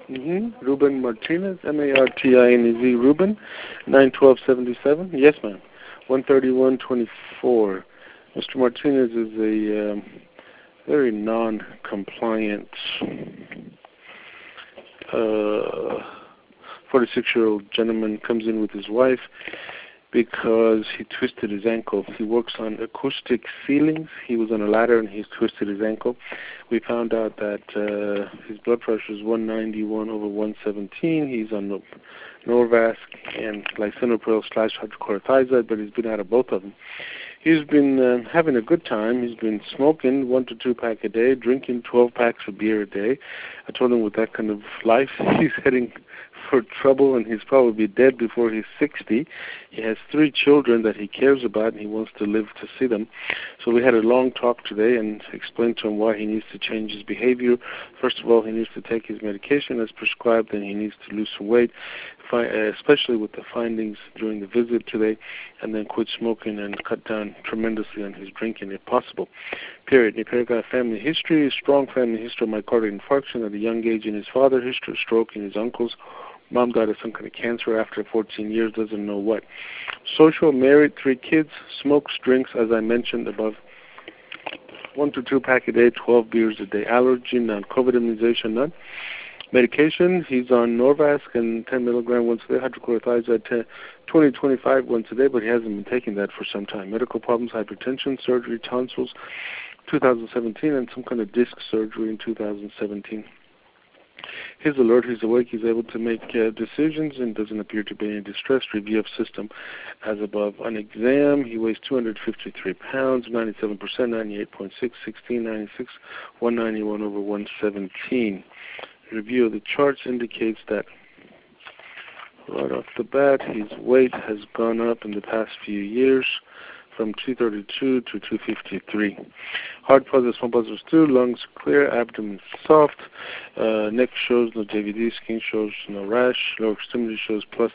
Ruben Martinez, Martinez, Ruben, 91277. Yes, ma'am. 13124. Mr. Martinez is a very non-compliant 46-year-old gentleman. Comes in with his wife because he twisted his ankle. He works on acoustic ceilings. He was on a ladder and he twisted his ankle. We found out that his blood pressure is 191/117. He's on Norvasc and lisinopril/hydrochlorothiazide, but he's been out of both of them. He's been having a good time. He's been smoking 1 to 2 pack a day, drinking 12 packs of beer a day. I told him with that kind of life, he's heading for trouble, and he's probably dead before he's 60. He has 3 children that he cares about, and he wants to live to see them. So we had a long talk today and explained to him why he needs to change his behavior. First of all, he needs to take his medication as prescribed, and he needs to lose some weight, especially with the findings during the visit today, and then quit smoking and cut down tremendously on his drinking if possible. Period. He got a family history, a strong family history of myocardial infarction at a young age in his father, history of stroke in his uncles. Mom died of some kind of cancer after 14 years, doesn't know what. Social, married, 3 kids, smokes, drinks, as I mentioned above. 1 to 2 pack a day, 12 beers a day. Allergy, none. COVID immunization, none. Medication, he's on Norvasc and 10 milligram once a day, hydrochlorothiazide 20-25 once a day, but he hasn't been taking that for some time. Medical problems, hypertension, surgery, tonsils, 2017, and some kind of disc surgery in 2017. He's alert, he's awake, he's able to make decisions and doesn't appear to be in distress. Review of system as above. On exam, he weighs 253 pounds, 97%, 98.6, 16, 96, 191/117. Review of the charts indicates that right off the bat, his weight has gone up in the past few years from 232 to 253. Heart positive, small positives 2, lungs clear, abdomen soft, neck shows no JVD, skin shows no rash, lower extremity shows plus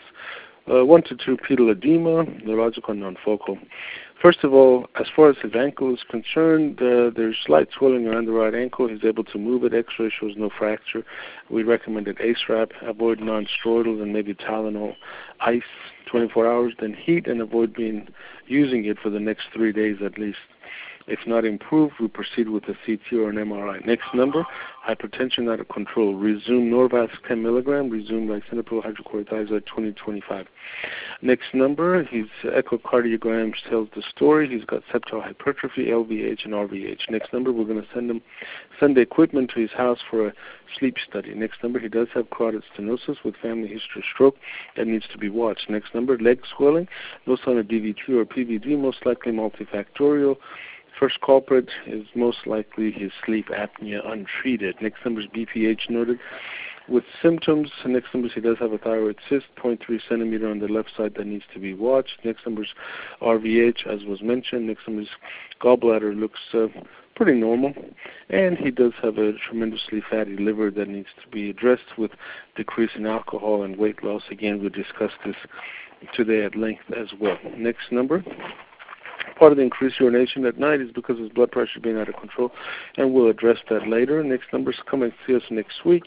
1 to 2 pedal edema, neurological, non-focal. First of all, as far as his ankle is concerned, there's slight swelling around the right ankle. He's able to move it. X-ray shows no fracture. We recommended ACE-RAP, avoid non-steroidals and maybe Tylenol ice 24 hours, then heat, and avoid using it for the next 3 days at least. If not improved, we proceed with a CT or an MRI. Next number, hypertension out of control. Resume Norvasc 10 milligram. Resume lisinopril hydrochlorothiazide 20-25. Next number, his echocardiogram tells the story. He's got septal hypertrophy, LVH, and RVH. Next number, we're going to send the equipment to his house for a sleep study. Next number, he does have carotid stenosis with family history of stroke that needs to be watched. Next number, leg swelling, no sign of DVT or PVD, most likely multifactorial. First culprit is most likely his sleep apnea untreated. Next number is BPH noted with symptoms. Next number is he does have a thyroid cyst, 0.3 centimeter on the left side that needs to be watched. Next number is RVH, as was mentioned. Next number is gallbladder looks pretty normal. And he does have a tremendously fatty liver that needs to be addressed with decrease in alcohol and weight loss. Again, we discussed this today at length as well. Next number. Part of the increased urination at night is because of his blood pressure being out of control, and we'll address that later. Next number is come and see us next week,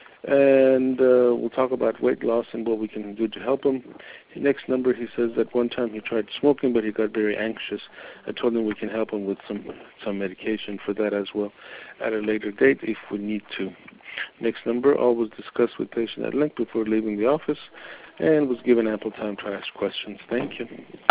and we'll talk about weight loss and what we can do to help him. The next number, he says that one time he tried smoking, but he got very anxious. I told him we can help him with some medication for that as well at a later date if we need to. Next number, always discussed with patient at length before leaving the office, and was given ample time to ask questions. Thank you.